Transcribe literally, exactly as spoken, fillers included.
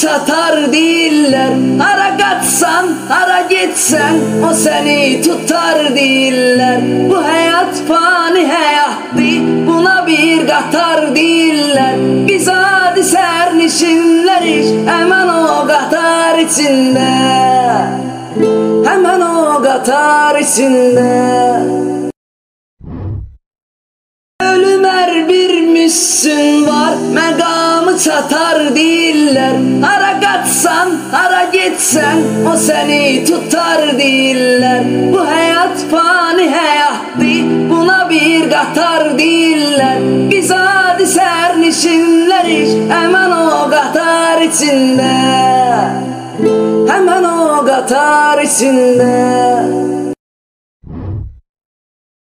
satar değiller. Hara kaçsan, hara gitsen, o seni tutar değiller. Bu hayat fani hayattı, buna bir qatar değiller. Biz adi sernişinleriz, hemen o qatar içinde, hemen o qatar içinde. Ölüm her bir müssün var, məqamı çatar değiller. Hara kaçsan, hara gitsen, o seni tutar değiller. Bu hayat fani hayattı, buna bir qatar değiller. Biz adi sernişinleriz, hemen o qatar içinde, hemen o qatar içinde.